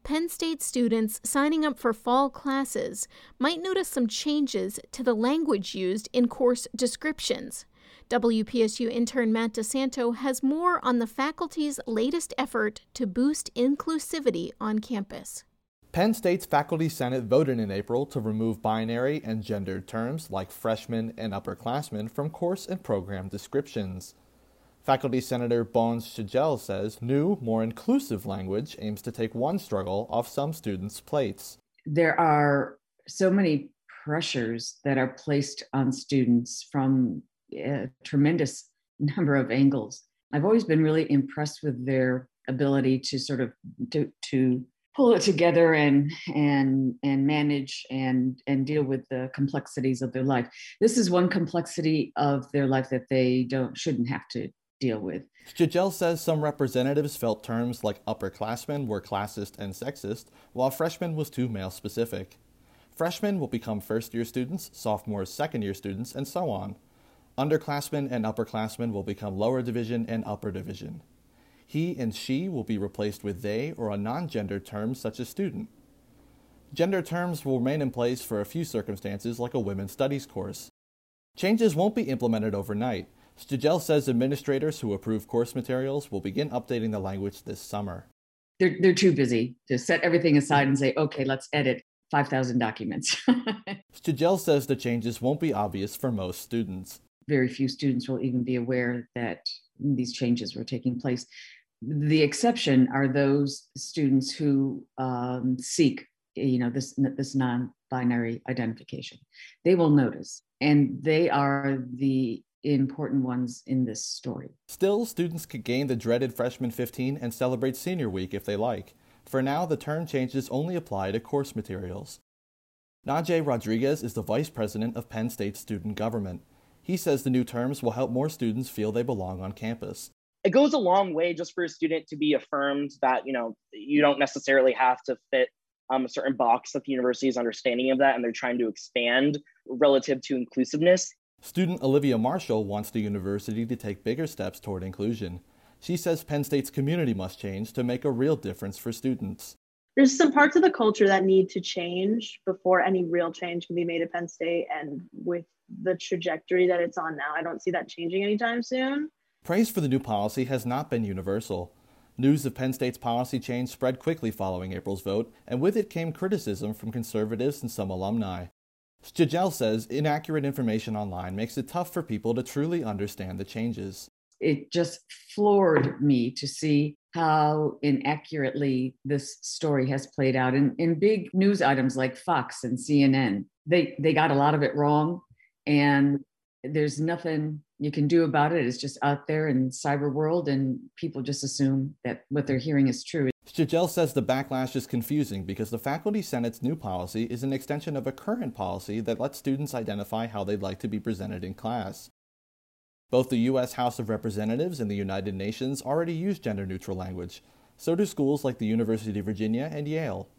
Penn State students signing up for fall classes might notice some changes to the language used in course descriptions. WPSU intern Matt DeSanto has more on the faculty's latest effort to boost inclusivity on campus. Penn State's Faculty Senate voted in April to remove binary and gendered terms like freshmen and upperclassmen from course and program descriptions. Faculty Senator Bones Shigel says new, more inclusive language aims to take one struggle off some students' plates. There are so many pressures that are placed on students from a tremendous number of angles. I've always been really impressed with their ability to sort of to pull it together and manage and deal with the complexities of their life. This is one complexity of their life that they shouldn't have to deal with. Shigel says some representatives felt terms like upperclassmen were classist and sexist, while freshman was too male-specific. Freshmen will become first-year students, sophomores second-year students, and so on. Underclassmen and upperclassmen will become lower division and upper division. He and she will be replaced with they or a non-gendered term such as student. Gender terms will remain in place for a few circumstances like a women's studies course. Changes won't be implemented overnight. Shigel says administrators who approve course materials will begin updating the language this summer. They're too busy to set everything aside and say, okay, let's edit 5,000 documents. Shigel says the changes won't be obvious for most students. Very few students will even be aware that these changes were taking place. The exception are those students who seek, this non-binary identification. They will notice, and they are the important ones in this story. Still, students could gain the dreaded freshman 15 and celebrate senior week if they like. For now, the term changes only apply to course materials. Najee Rodriguez is the vice president of Penn State Student Government. He says the new terms will help more students feel they belong on campus. It goes a long way just for a student to be affirmed that, you don't necessarily have to fit a certain box that the university is understanding of that, and they're trying to expand relative to inclusiveness. Student Olivia Marshall wants the university to take bigger steps toward inclusion. She says Penn State's community must change to make a real difference for students. There's some parts of the culture that need to change before any real change can be made at Penn State, and with the trajectory that it's on now, I don't see that changing anytime soon. Praise for the new policy has not been universal. News of Penn State's policy change spread quickly following April's vote, and with it came criticism from conservatives and some alumni. Shigel says inaccurate information online makes it tough for people to truly understand the changes. It just floored me to see how inaccurately this story has played out in big news items like Fox and CNN. They got a lot of it wrong, and there's nothing you can do about it. It's just out there in cyber world, and people just assume that what they're hearing is true. Shigel says the backlash is confusing because the Faculty Senate's new policy is an extension of a current policy that lets students identify how they'd like to be presented in class. Both the U.S. House of Representatives and the United Nations already use gender-neutral language. So do schools like the University of Virginia and Yale.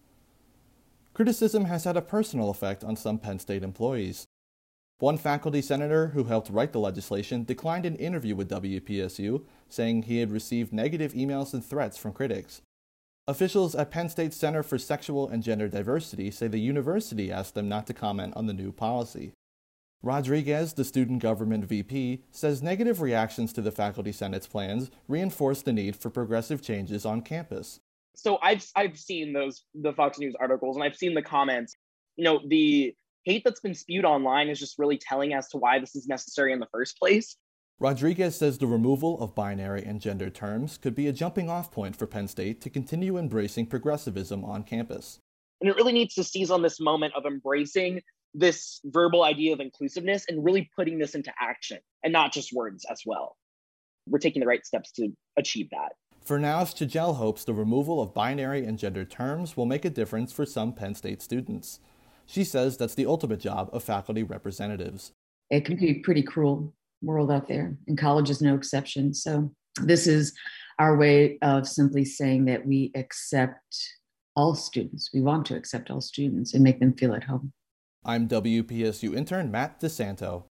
Criticism has had a personal effect on some Penn State employees. One faculty senator who helped write the legislation declined an interview with WPSU, saying he had received negative emails and threats from critics. Officials at Penn State's Center for Sexual and Gender Diversity say the university asked them not to comment on the new policy. Rodriguez, the student government VP, says negative reactions to the Faculty Senate's plans reinforce the need for progressive changes on campus. So I've seen the Fox News articles, and I've seen the comments. The hate that's been spewed online is just really telling as to why this is necessary in the first place. Rodriguez says the removal of binary and gender terms could be a jumping-off point for Penn State to continue embracing progressivism on campus. And it really needs to seize on this moment of embracing this verbal idea of inclusiveness and really putting this into action, and not just words as well. We're taking the right steps to achieve that. For now, Shigel hopes the removal of binary and gender terms will make a difference for some Penn State students. She says that's the ultimate job of faculty representatives. It can be a pretty cruel world out there, and college is no exception. So this is our way of simply saying that we accept all students. We want to accept all students and make them feel at home. I'm WPSU intern Matt DeSanto.